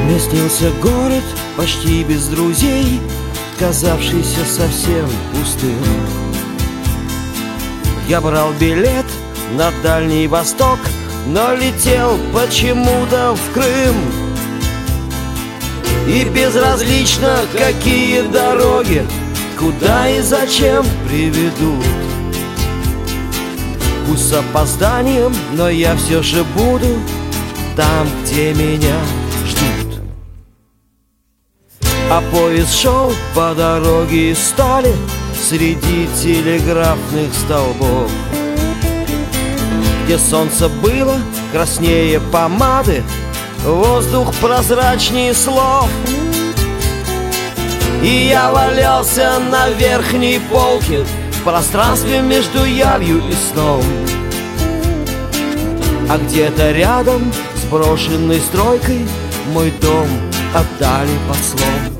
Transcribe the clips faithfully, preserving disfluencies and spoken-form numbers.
Мне снился город почти без друзей, казавшийся совсем пустым. Я брал билет на Дальний Восток, но летел почему-то в Крым. И безразлично, какие дороги, куда и зачем приведут. Пусть с опозданием, но я все же буду там, где меня ждут. А поезд шел по дороге из стали среди телеграфных столбов, где солнце было краснее помады, воздух прозрачнее слов. И я валялся на верхней полке в пространстве между явью и сном. А где-то рядом с брошенной стройкой мой дом отдали под слом.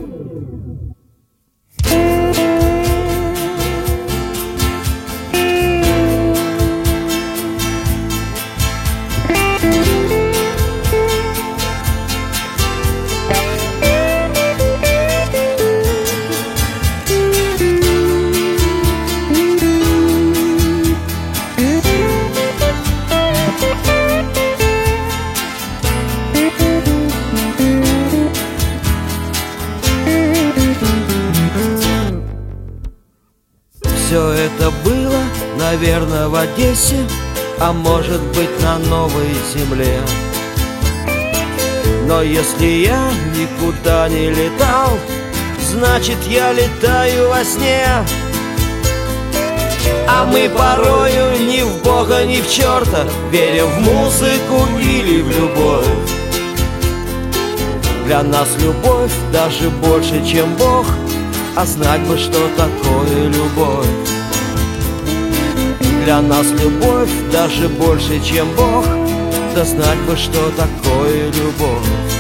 Все это было, наверное, в Одессе, а может быть, на Новой Земле. Но если я никуда не летал, значит, я летаю во сне. А мы порою ни в Бога, ни в черта верим в музыку или в любовь. Для нас любовь даже больше, чем Бог, а знать бы, что такое любовь. Для нас любовь даже больше, чем Бог, да знать бы, что такое любовь.